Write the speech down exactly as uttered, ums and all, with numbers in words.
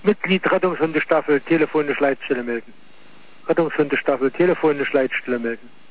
Mitglied Rettungshundestaffel, telefonisch Leitstelle melden. Rettungshundestaffel, telefonisch Leitstelle melden.